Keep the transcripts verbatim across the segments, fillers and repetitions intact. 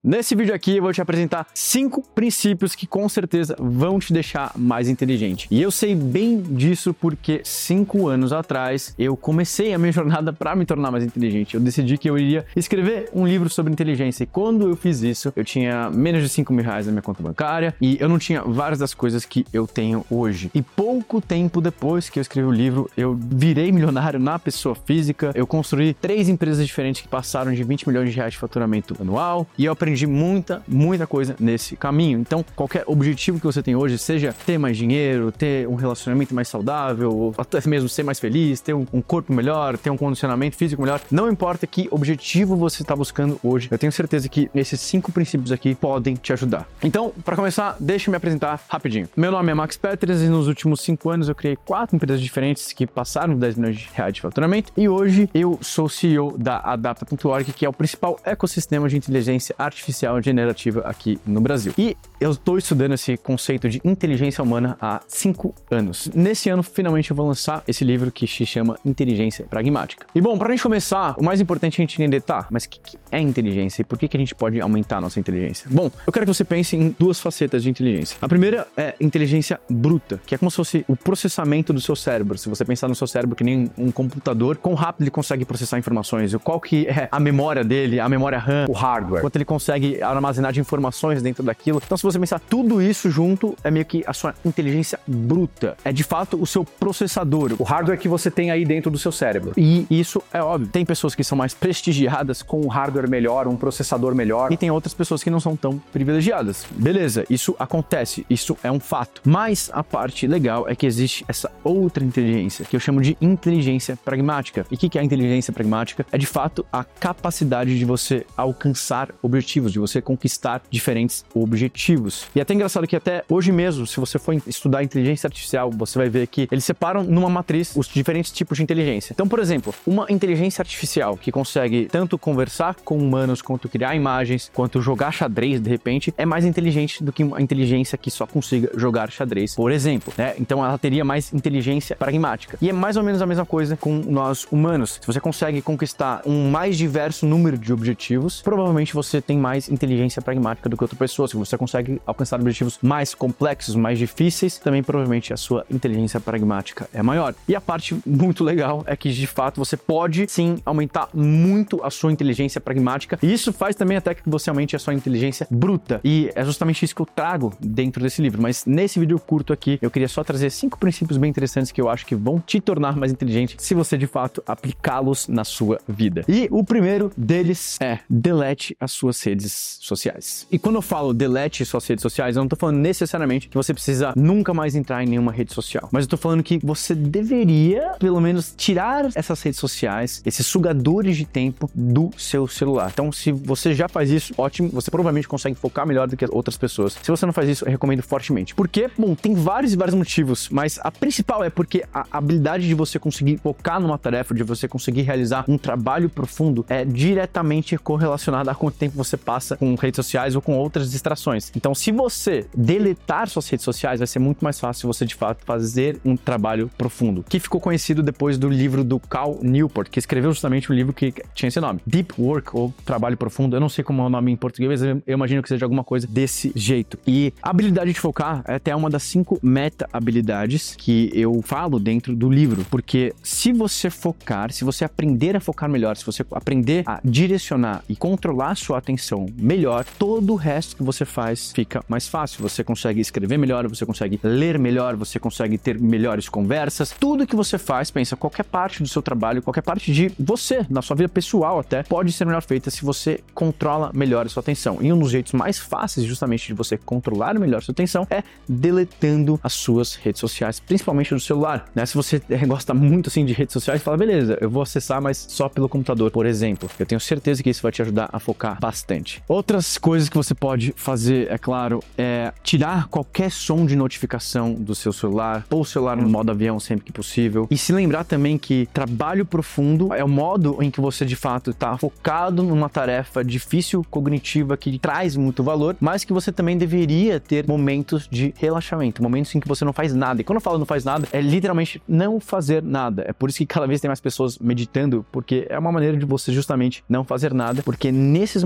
Nesse vídeo aqui eu vou te apresentar cinco princípios que com certeza vão te deixar mais inteligente. E eu sei bem disso porque cinco anos atrás eu comecei a minha jornada para me tornar mais inteligente. Eu decidi que eu iria escrever um livro sobre inteligência e quando eu fiz isso eu tinha menos de cinco mil reais na minha conta bancária e eu não tinha várias das coisas que eu tenho hoje. E pouco tempo depois que eu escrevi o livro eu virei milionário na pessoa física. Eu construí três empresas diferentes que passaram de vinte milhões de reais de faturamento anual e eu aprendi Aprendi muita, muita coisa nesse caminho. Então, qualquer objetivo que você tem hoje, seja ter mais dinheiro, ter um relacionamento mais saudável, ou até mesmo ser mais feliz, ter um, um corpo melhor, ter um condicionamento físico melhor, não importa que objetivo você está buscando hoje, eu tenho certeza que esses cinco princípios aqui podem te ajudar. Então, para começar, deixa eu me apresentar rapidinho. Meu nome é Max Peters e nos últimos cinco anos eu criei quatro empresas diferentes que passaram de dez milhões de reais de faturamento e hoje eu sou C E O da Adapta ponto org, que é o principal ecossistema de inteligência artificial artificial generativa aqui no Brasil. E eu estou estudando esse conceito de inteligência humana há cinco anos. Nesse ano, finalmente, eu vou lançar esse livro que se chama Inteligência Pragmática. E bom, para a gente começar, o mais importante é a gente entender, tá, mas o que, que é inteligência e por que, que a gente pode aumentar a nossa inteligência? Bom, eu quero que você pense em duas facetas de inteligência. A primeira é inteligência bruta, que é como se fosse o processamento do seu cérebro. Se você pensar no seu cérebro que nem um computador, quão rápido ele consegue processar informações, qual que é a memória dele, a memória RAM, o hardware, quanto ele consegue armazenar de informações dentro daquilo. Então, se você pensar tudo isso junto, é meio que a sua inteligência bruta. É de fato o seu processador, o hardware que você tem aí dentro do seu cérebro. E isso é óbvio. Tem pessoas que são mais prestigiadas com um hardware melhor, um processador melhor, e tem outras pessoas que não são tão privilegiadas. Beleza, isso acontece, isso é um fato. Mas a parte legal é que existe essa outra inteligência, que eu chamo de inteligência pragmática. E o que é a inteligência pragmática? É de fato a capacidade de você alcançar objetivos, de você conquistar diferentes objetivos. E é até engraçado que até hoje mesmo, se você for estudar inteligência artificial, você vai ver que eles separam numa matriz os diferentes tipos de inteligência. Então, por exemplo, uma inteligência artificial que consegue tanto conversar com humanos, quanto criar imagens, quanto jogar xadrez, de repente, é mais inteligente do que uma inteligência que só consiga jogar xadrez, por exemplo, né? Então, ela teria mais inteligência pragmática. E é mais ou menos a mesma coisa com nós humanos. Se você consegue conquistar um mais diverso número de objetivos, provavelmente você tem mais inteligência pragmática do que outra pessoa. Se você consegue alcançar objetivos mais complexos, mais difíceis, também provavelmente a sua inteligência pragmática é maior. E a parte muito legal é que, de fato, você pode sim aumentar muito a sua inteligência pragmática e isso faz também até que você aumente a sua inteligência bruta. E é justamente isso que eu trago dentro desse livro. Mas nesse vídeo curto aqui, eu queria só trazer cinco princípios bem interessantes que eu acho que vão te tornar mais inteligente se você, de fato, aplicá-los na sua vida. E o primeiro deles é delete as suas redes sociais. E quando eu falo delete suas redes sociais, eu não tô falando necessariamente que você precisa nunca mais entrar em nenhuma rede social, mas eu tô falando que você deveria, pelo menos, tirar essas redes sociais, esses sugadores de tempo do seu celular. Então, se você já faz isso, ótimo, você provavelmente consegue focar melhor do que outras pessoas. Se você não faz isso, eu recomendo fortemente. Por quê? Bom, tem vários e vários motivos, mas a principal é porque a habilidade de você conseguir focar numa tarefa, de você conseguir realizar um trabalho profundo, é diretamente correlacionada a quanto tempo você passa com redes sociais ou com outras distrações. Então, se você deletar suas redes sociais, vai ser muito mais fácil você, de fato, fazer um trabalho profundo, que ficou conhecido depois do livro do Cal Newport, que escreveu justamente o livro que tinha esse nome, Deep Work, ou Trabalho Profundo. Eu não sei como é o nome em português, mas eu imagino que seja alguma coisa desse jeito. E a habilidade de focar é até uma das cinco meta-habilidades que eu falo dentro do livro, porque se você focar, se você aprender a focar melhor, se você aprender a direcionar e controlar sua atenção melhor, todo o resto que você faz fica mais fácil. Você consegue escrever melhor, você consegue ler melhor, você consegue ter melhores conversas. Tudo que você faz, pensa, qualquer parte do seu trabalho, qualquer parte de você, na sua vida pessoal até, pode ser melhor feita se você controla melhor a sua atenção. E um dos jeitos mais fáceis justamente de você controlar melhor a sua atenção é deletando as suas redes sociais, principalmente do celular, né? Se você gosta muito assim de redes sociais, fala, beleza, eu vou acessar, mas só pelo computador, por exemplo. Eu tenho certeza que isso vai te ajudar a focar bastante. Outras coisas que você pode fazer, é claro, é tirar qualquer som de notificação do seu celular, pôr o celular no modo avião sempre que possível. E se lembrar também que trabalho profundo é o modo em que você, de fato, está focado numa tarefa difícil, cognitiva, que traz muito valor, mas que você também deveria ter momentos de relaxamento, momentos em que você não faz nada. E quando eu falo não faz nada, é literalmente não fazer nada. É por isso que cada vez tem mais pessoas meditando, porque é uma maneira de você justamente não fazer nada, porque nesses momentos também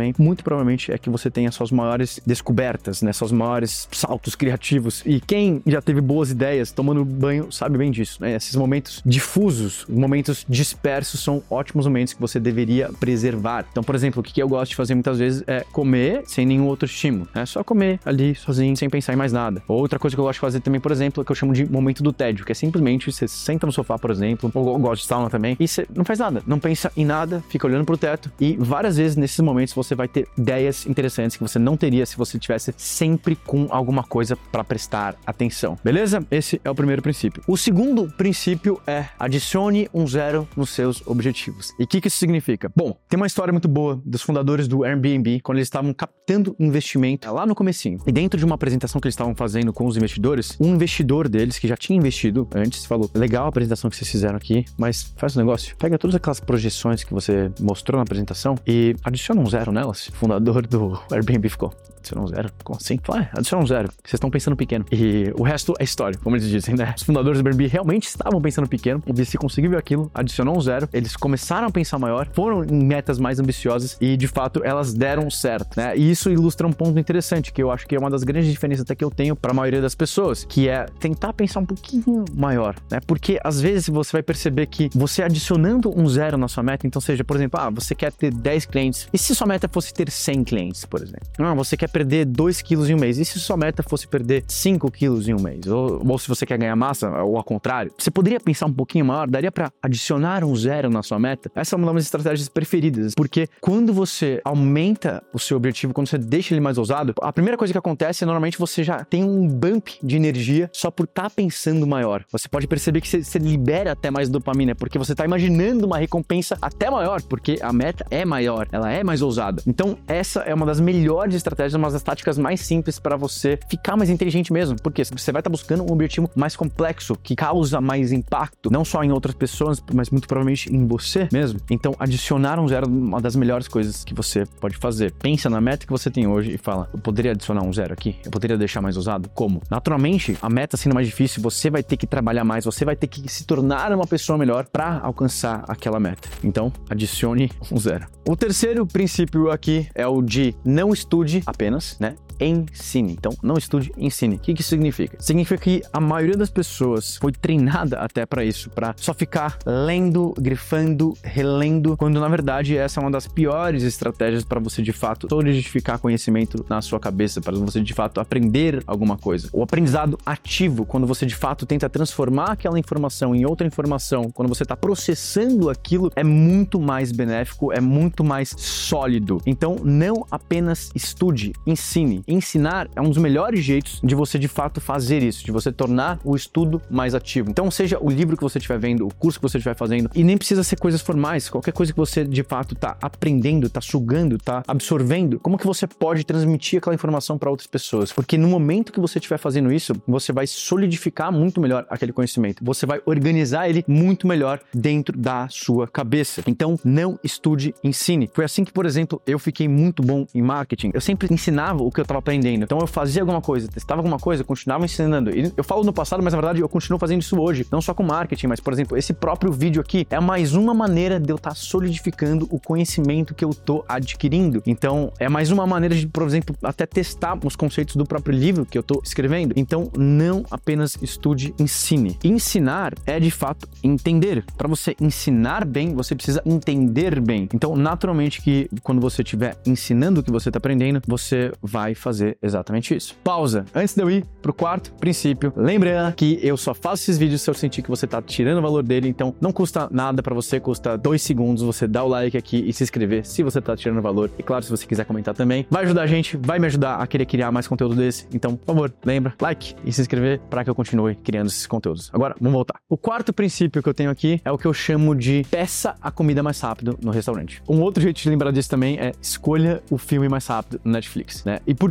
também, muito provavelmente é que você tenha suas maiores descobertas, né? Suas maiores saltos criativos. E quem já teve boas ideias tomando banho sabe bem disso, né? Esses momentos difusos, momentos dispersos são ótimos momentos que você deveria preservar. Então, por exemplo, o que eu gosto de fazer muitas vezes é comer sem nenhum outro estímulo. É só comer ali sozinho, sem pensar em mais nada. Outra coisa que eu gosto de fazer também, por exemplo, é que eu chamo de momento do tédio, que é simplesmente você senta no sofá, por exemplo, ou eu gosto de sauna também, e você não faz nada, não pensa em nada, fica olhando pro teto, e várias vezes nesses momentos você vai ter ideias interessantes que você não teria se você tivesse sempre com alguma coisa para prestar atenção. Beleza? Esse é o primeiro princípio. O segundo princípio é adicione um zero nos seus objetivos. E o que, que isso significa? Bom, tem uma história muito boa dos fundadores do Airbnb, quando eles estavam captando investimento lá no comecinho. E dentro de uma apresentação que eles estavam fazendo com os investidores, um investidor deles, que já tinha investido antes, falou, legal a apresentação que vocês fizeram aqui, mas faz um negócio, pega todas aquelas projeções que você mostrou na apresentação e adiciona um zero nelas. O fundador do Airbnb ficou, adiciona um zero? Como assim? Fala, é, adiciona um zero. Vocês estão pensando pequeno. E o resto é história, como eles dizem, né? Os fundadores do Airbnb realmente estavam pensando pequeno. O V C conseguiu ver aquilo, adicionou um zero. Eles começaram a pensar maior, foram em metas mais ambiciosas e, de fato, elas deram certo, né? E isso ilustra um ponto interessante, que eu acho que é uma das grandes diferenças até que eu tenho para a maioria das pessoas, que é tentar pensar um pouquinho maior, né? Porque, às vezes, você vai perceber que você adicionando um zero na sua meta, então seja, por exemplo, ah, você quer ter dez clientes. E se sua meta fosse ter cem clientes, por exemplo? Ah, você quer perder dois quilos em um mês. E se sua meta fosse perder cinco quilos em um mês? Ou, ou se você quer ganhar massa, ou ao contrário. Você poderia pensar um pouquinho maior? Daria para adicionar um zero na sua meta? Essa é uma das minhas estratégias preferidas, porque quando você aumenta o seu objetivo, quando você deixa ele mais ousado, a primeira coisa que acontece é normalmente você já tem um bump de energia só por estar tá pensando maior. Você pode perceber que você, você libera até mais dopamina, porque você está imaginando uma recompensa até maior, porque a meta é maior, ela é mais ousada. Então, essa é uma das melhores estratégias, uma das táticas mais simples para você ficar mais inteligente mesmo, porque você vai estar tá buscando um objetivo mais complexo, que causa mais impacto, não só em outras pessoas, mas muito provavelmente em você mesmo. Então, adicionar um zero é uma das melhores coisas que você pode fazer. Pensa na meta que você tem hoje e fala, eu poderia adicionar um zero aqui? Eu poderia deixar mais ousado? Como? Naturalmente, a meta sendo mais difícil, você vai ter que trabalhar mais, você vai ter que se tornar uma pessoa melhor para alcançar aquela meta. Então, adicione um zero. O terceiro princípio aqui é o de não estude apenas, né? Ensine. Então, não estude, ensine. O que que significa? Significa que a maioria das pessoas foi treinada até para isso, para só ficar lendo, grifando, relendo, quando na verdade essa é uma das piores estratégias para você de fato solidificar conhecimento na sua cabeça, para você de fato aprender alguma coisa. O aprendizado ativo, quando você de fato tenta transformar aquela informação em outra informação, quando você está processando aquilo, é muito mais benéfico, é muito mais sólido. Então, não apenas estude, ensine. Ensinar é um dos melhores jeitos de você de fato fazer isso, de você tornar o estudo mais ativo. Então, seja o livro que você estiver vendo, o curso que você estiver fazendo, e nem precisa ser coisas formais, qualquer coisa que você de fato está aprendendo, está sugando, está absorvendo, como que você pode transmitir aquela informação para outras pessoas? Porque no momento que você estiver fazendo isso, você vai solidificar muito melhor aquele conhecimento, você vai organizar ele muito melhor dentro da sua cabeça. Então, não estude, ensine. Foi assim que, por exemplo, eu fiquei muito bom em marketing. Eu sempre ensinava o que eu estava aprendendo. Então eu fazia alguma coisa, testava alguma coisa, continuava ensinando. E eu falo no passado, mas na verdade eu continuo fazendo isso hoje. Não só com marketing, mas, por exemplo, esse próprio vídeo aqui é mais uma maneira de eu estar solidificando o conhecimento que eu tô adquirindo. Então, é mais uma maneira de, por exemplo, até testar os conceitos do próprio livro que eu tô escrevendo. Então, não apenas estude, ensine. Ensinar é, de fato, entender. Para você ensinar bem, você precisa entender bem. Então, naturalmente que quando você estiver ensinando o que você tá aprendendo, você vai fazer exatamente isso. Pausa. Antes de eu ir pro quarto princípio, lembra que eu só faço esses vídeos se eu sentir que você tá tirando o valor dele, então não custa nada pra você, custa dois segundos você dar o like aqui e se inscrever se você tá tirando o valor. E claro, se você quiser comentar também, vai ajudar a gente, vai me ajudar a querer criar mais conteúdo desse. Então, por favor, lembra, like e se inscrever para que eu continue criando esses conteúdos. Agora, vamos voltar. O quarto princípio que eu tenho aqui é o que eu chamo de peça a comida mais rápido no restaurante. Um outro jeito de lembrar disso também é escolha o filme mais rápido no Netflix, né? E por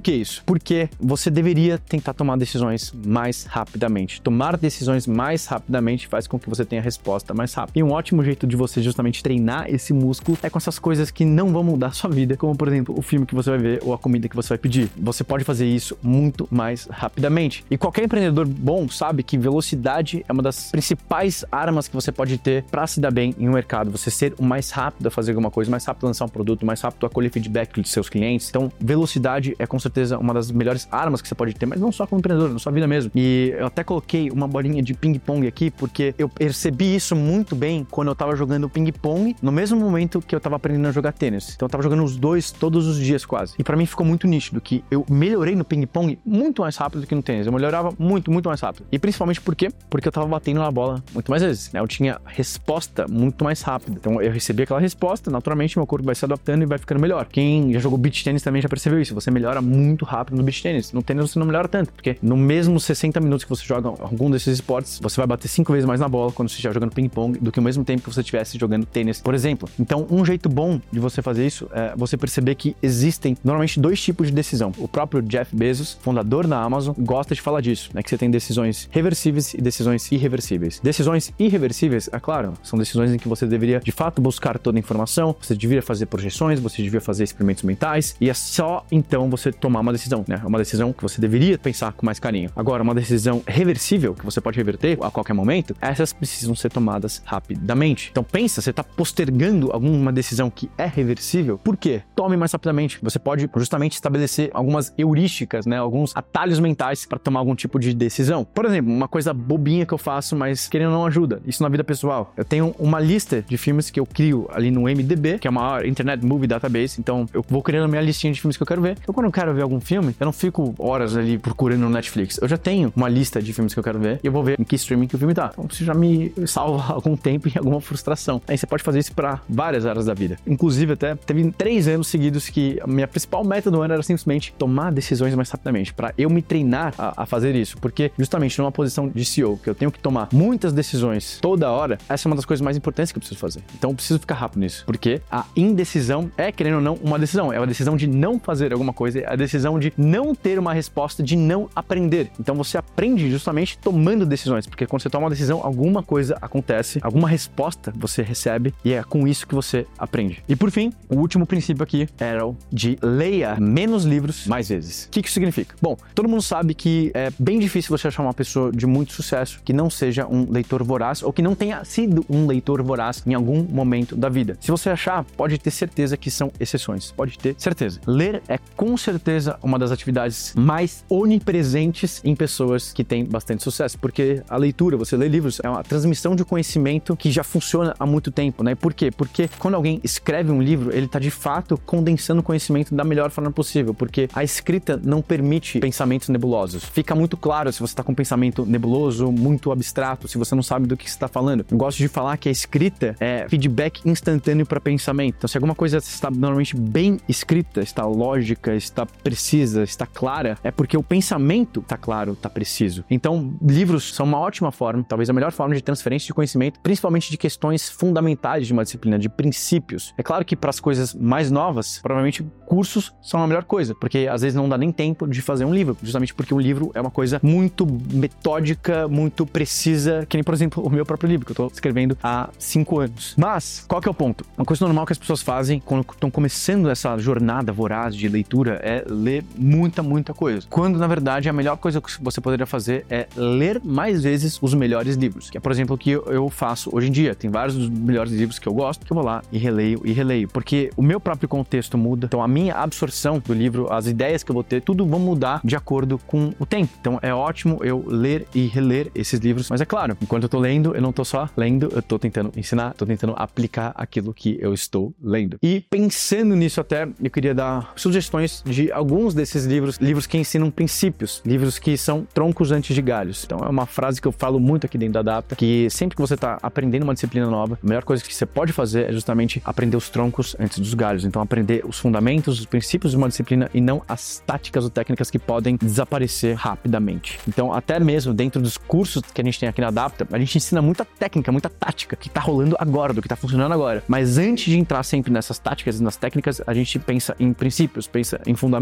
Por que isso? Porque você deveria tentar tomar decisões mais rapidamente. Tomar decisões mais rapidamente faz com que você tenha a resposta mais rápida. E um ótimo jeito de você justamente treinar esse músculo é com essas coisas que não vão mudar a sua vida, como por exemplo, o filme que você vai ver ou a comida que você vai pedir. Você pode fazer isso muito mais rapidamente. E qualquer empreendedor bom sabe que velocidade é uma das principais armas que você pode ter para se dar bem em um mercado. Você ser o mais rápido a fazer alguma coisa, mais rápido a lançar um produto, mais rápido a colher feedback dos seus clientes. Então, velocidade é com certeza uma das melhores armas que você pode ter, mas não só como empreendedor, na sua vida mesmo. E eu até coloquei uma bolinha de ping-pong aqui, porque eu percebi isso muito bem quando eu tava jogando ping-pong no mesmo momento que eu tava aprendendo a jogar tênis. Então eu tava jogando os dois todos os dias quase. E pra mim ficou muito nítido que eu melhorei no ping-pong muito mais rápido do que no tênis. Eu melhorava muito, muito mais rápido. E principalmente por quê? Porque eu tava batendo na bola muito mais vezes, né? Eu tinha resposta muito mais rápida. Então eu recebi aquela resposta, naturalmente meu corpo vai se adaptando e vai ficando melhor. Quem já jogou beach tênis também já percebeu isso. Você melhora muito rápido no beach tênis. No tênis você não melhora tanto, porque no mesmo sessenta minutos que você joga algum desses esportes, você vai bater cinco vezes mais na bola quando você estiver jogando ping-pong do que o mesmo tempo que você estivesse jogando tênis, por exemplo. Então, um jeito bom de você fazer isso é você perceber que existem normalmente dois tipos de decisão. O próprio Jeff Bezos, fundador da Amazon, gosta de falar disso, né? Que você tem decisões reversíveis e decisões irreversíveis. Decisões irreversíveis, é claro, são decisões em que você deveria de fato buscar toda a informação, você deveria fazer projeções, você deveria fazer experimentos mentais e é só então você tomar uma decisão, né? Uma decisão que você deveria pensar com mais carinho. Agora, uma decisão reversível, que você pode reverter a qualquer momento, essas precisam ser tomadas rapidamente. Então pensa, você está postergando alguma decisão que é reversível, por quê? Tome mais rapidamente. Você pode justamente estabelecer algumas heurísticas, né? Alguns atalhos mentais para tomar algum tipo de decisão. Por exemplo, uma coisa bobinha que eu faço, mas querendo não ajuda. Isso na vida pessoal. Eu tenho uma lista de filmes que eu crio ali no M D B, que é uma maior Internet Movie Database. Então eu vou criando a minha listinha de filmes que eu quero ver. Então quando eu quero ver algum filme, eu não fico horas ali procurando no Netflix. Eu já tenho uma lista de filmes que eu quero ver e eu vou ver em que streaming que o filme tá. Então isso já me salva algum tempo e alguma frustração. Aí você pode fazer isso para várias áreas da vida. Inclusive até teve três anos seguidos que a minha principal meta do ano era simplesmente tomar decisões mais rapidamente, para eu me treinar a, a fazer isso, porque justamente numa posição de C E O, que eu tenho que tomar muitas decisões toda hora, essa é uma das coisas mais importantes que eu preciso fazer. Então eu preciso ficar rápido nisso, porque a indecisão é, querendo ou não, uma decisão. É a decisão de não fazer alguma coisa, é a decisão de não ter uma resposta, de não aprender. Então você aprende justamente tomando decisões, porque quando você toma uma decisão, alguma coisa acontece, alguma resposta você recebe e é com isso que você aprende. E por fim, o último princípio aqui era o de leia menos livros mais vezes. O que isso significa? Bom, todo mundo sabe que é bem difícil você achar uma pessoa de muito sucesso que não seja um leitor voraz ou que não tenha sido um leitor voraz em algum momento da vida. Se você achar, pode ter certeza que são exceções. Pode ter certeza. Ler é com certeza uma das atividades mais onipresentes em pessoas que têm bastante sucesso, porque a leitura, você lê livros, é uma transmissão de conhecimento que já funciona há muito tempo, né? Por quê? Porque quando alguém escreve um livro, ele está de fato condensando o conhecimento da melhor forma possível, porque a escrita não permite pensamentos nebulosos. Fica muito claro se você está com um pensamento nebuloso, muito abstrato, se você não sabe do que você está falando. Eu gosto de falar que a escrita é feedback instantâneo para pensamento. Então, se alguma coisa está normalmente bem escrita, está lógica, está precisa, está clara, é porque o pensamento está claro, está preciso. Então, livros são uma ótima forma, talvez a melhor forma de transferência de conhecimento, principalmente de questões fundamentais de uma disciplina, de princípios. É claro que para as coisas mais novas, provavelmente cursos são a melhor coisa, porque às vezes não dá nem tempo de fazer um livro, justamente porque um livro é uma coisa muito metódica, muito precisa, que nem, por exemplo, o meu próprio livro, que eu estou escrevendo há cinco anos. Mas, qual que é o ponto? Uma coisa normal que as pessoas fazem quando estão começando essa jornada voraz de leitura é ler muita, muita coisa. Quando, na verdade, a melhor coisa que você poderia fazer é ler mais vezes os melhores livros, que é, por exemplo, o que eu faço hoje em dia. Tem vários dos melhores livros que eu gosto, que eu vou lá e releio e releio, porque o meu próprio contexto muda, então a minha absorção do livro, as ideias que eu vou ter, tudo vão mudar de acordo com o tempo. Então é ótimo eu ler e reler esses livros, mas é claro, enquanto eu tô lendo, eu não tô só lendo, eu tô tentando ensinar, tô tentando aplicar aquilo que eu estou lendo. E pensando nisso até, eu queria dar sugestões de alguns desses livros, livros que ensinam princípios, livros que são troncos antes de galhos. Então é uma frase que eu falo muito aqui dentro da Adapta, que sempre que você tá aprendendo uma disciplina nova, a melhor coisa que você pode fazer é justamente aprender os troncos antes dos galhos. Então aprender os fundamentos, os princípios de uma disciplina e não as táticas ou técnicas que podem desaparecer rapidamente. Então até mesmo dentro dos cursos que a gente tem aqui na Adapta, a gente ensina muita técnica, muita tática que tá rolando agora, do que tá funcionando agora. Mas antes de entrar sempre nessas táticas e nas técnicas, a gente pensa em princípios, pensa em fundamentos.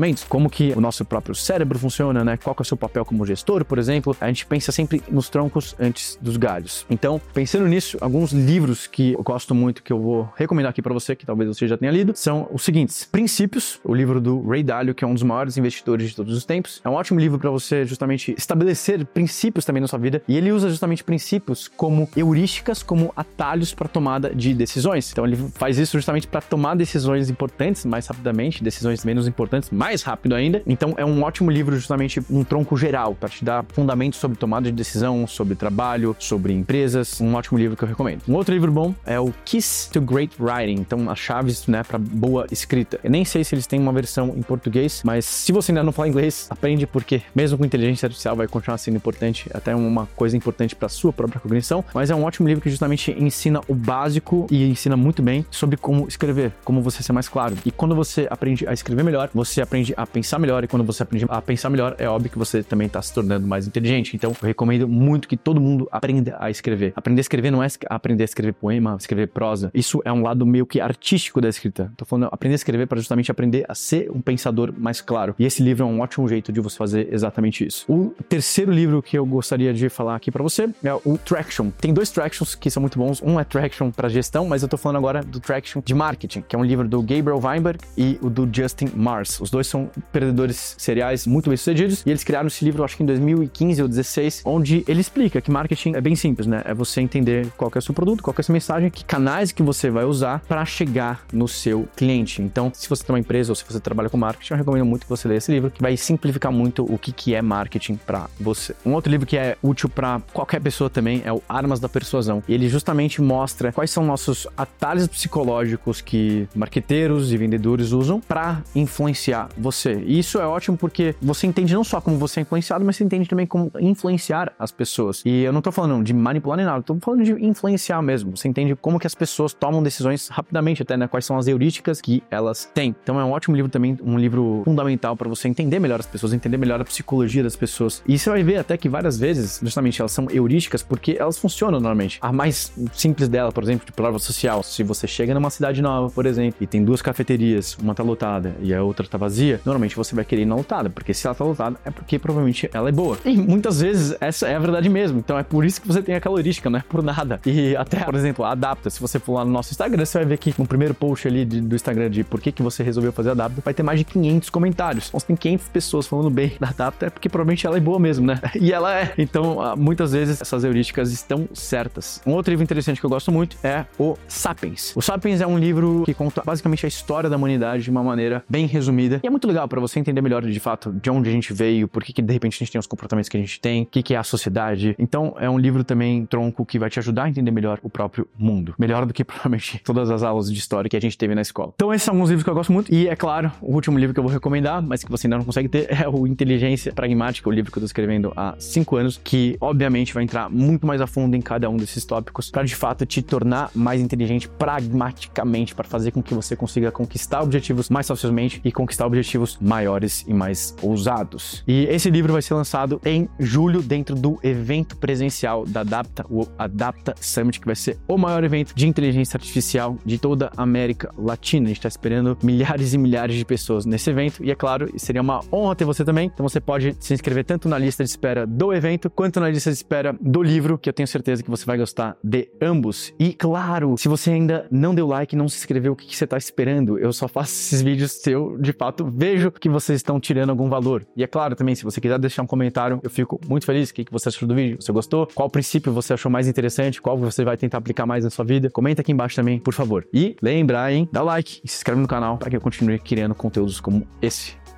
comportamentos, como que o nosso próprio cérebro funciona, né? Qual que é o seu papel como gestor, por exemplo. A gente pensa sempre nos troncos antes dos galhos. Então, pensando nisso, alguns livros que eu gosto muito, que eu vou recomendar aqui para você, que talvez você já tenha lido, são os seguintes: Princípios, o livro do Ray Dalio, que é um dos maiores investidores de todos os tempos. É um ótimo livro para você justamente estabelecer princípios também na sua vida, e ele usa justamente princípios como heurísticas, como atalhos para tomada de decisões. Então ele faz isso justamente para tomar decisões importantes mais rapidamente, decisões menos importantes mais rápido ainda. Então é um ótimo livro, justamente um tronco geral para te dar fundamentos sobre tomada de decisão, sobre trabalho, sobre empresas. Um ótimo livro que eu recomendo. Um outro livro bom é o Keys to Great Writing, então as chaves, né, para boa escrita. Eu nem sei se eles têm uma versão em português, mas se você ainda não fala inglês, aprende, porque mesmo com inteligência artificial vai continuar sendo importante, até uma coisa importante para sua própria cognição. Mas é um ótimo livro que justamente ensina o básico e ensina muito bem sobre como escrever, como você ser mais claro. E quando você aprende a escrever melhor, você aprende a pensar melhor, e quando você aprende a pensar melhor, é óbvio que você também está se tornando mais inteligente. Então eu recomendo muito que todo mundo aprenda a escrever. Aprender a escrever não é aprender a escrever poema, escrever prosa. Isso é um lado meio que artístico da escrita. Tô falando aprender a escrever para justamente aprender a ser um pensador mais claro. E esse livro é um ótimo jeito de você fazer exatamente isso. O terceiro livro que eu gostaria de falar aqui para você é o Traction. Tem dois Tractions que são muito bons. Um é Traction para gestão, mas eu tô falando agora do Traction de marketing, que é um livro do Gabriel Weinberg e o do Justin Mars. Os dois são perdedores seriais muito bem sucedidos, e eles criaram esse livro, acho que em dois mil e quinze ou dezesseis, onde ele explica que marketing é bem simples, né? É você entender qual que é o seu produto, qual que é a sua mensagem, que canais que você vai usar para chegar no seu cliente. Então, se você tem uma empresa ou se você trabalha com marketing, eu recomendo muito que você leia esse livro, que vai simplificar muito o que, que é marketing para você. Um outro livro que é útil para qualquer pessoa também é o Armas da Persuasão. E ele justamente mostra quais são nossos atalhos psicológicos que marqueteiros e vendedores usam para influenciar você. E isso é ótimo porque você entende não só como você é influenciado, mas você entende também como influenciar as pessoas. E eu não tô falando de manipular nem nada, eu tô falando de influenciar mesmo. Você entende como que as pessoas tomam decisões rapidamente, até, né? Quais são as heurísticas que elas têm. Então é um ótimo livro também, um livro fundamental para você entender melhor as pessoas, entender melhor a psicologia das pessoas. E você vai ver até que várias vezes, justamente, elas são heurísticas porque elas funcionam normalmente. A mais simples dela, por exemplo, de prova social. Se você chega numa cidade nova, por exemplo, e tem duas cafeterias, uma tá lotada e a outra tá vazia, normalmente você vai querer ir na lotada, porque se ela tá lotada é porque provavelmente ela é boa. E muitas vezes essa é a verdade mesmo. Então é por isso que você tem aquela heurística, não é por nada. E até, por exemplo, a Adapta. Se você for lá no nosso Instagram, você vai ver que no primeiro post ali de, do Instagram de por que, que você resolveu fazer a Adapta, vai ter mais de quinhentos comentários. Então, se tem quinhentas pessoas falando bem da Adapta, é porque provavelmente ela é boa mesmo, né? E ela é. Então, muitas vezes essas heurísticas estão certas. Um outro livro interessante que eu gosto muito é o Sapiens. O Sapiens é um livro que conta basicamente a história da humanidade de uma maneira bem resumida. E é muito legal para você entender melhor, de fato, de onde a gente veio, por que, que de repente a gente tem os comportamentos que a gente tem, o que, que é a sociedade. Então, é um livro também, tronco, que vai te ajudar a entender melhor o próprio mundo. Melhor do que provavelmente todas as aulas de história que a gente teve na escola. Então, esses são alguns livros que eu gosto muito. E, é claro, o último livro que eu vou recomendar, mas que você ainda não consegue ter, é o Inteligência Pragmática, o livro que eu tô escrevendo há cinco anos, que, obviamente, vai entrar muito mais a fundo em cada um desses tópicos para, de fato, te tornar mais inteligente pragmaticamente, para fazer com que você consiga conquistar objetivos mais facilmente e conquistar objetivos maiores e mais ousados. E esse livro vai ser lançado em julho dentro do evento presencial da Adapta, o Adapta Summit, que vai ser o maior evento de inteligência artificial de toda a América Latina. A gente está esperando milhares e milhares de pessoas nesse evento e, é claro, seria uma honra ter você também. Então você pode se inscrever tanto na lista de espera do evento quanto na lista de espera do livro, que eu tenho certeza que você vai gostar de ambos. E, claro, se você ainda não deu like, não se inscreveu, o que, que você está esperando? Eu só faço esses vídeos se eu, de fato, vejo que vocês estão tirando algum valor. E, é claro, também, se você quiser deixar um comentário, eu fico muito feliz. O que, que você achou do vídeo? Você gostou? Qual princípio você achou mais interessante? Qual você vai tentar aplicar mais na sua vida? Comenta aqui embaixo também, por favor. E lembra, hein? Dá o like e se inscreve no canal para que eu continue criando conteúdos como esse.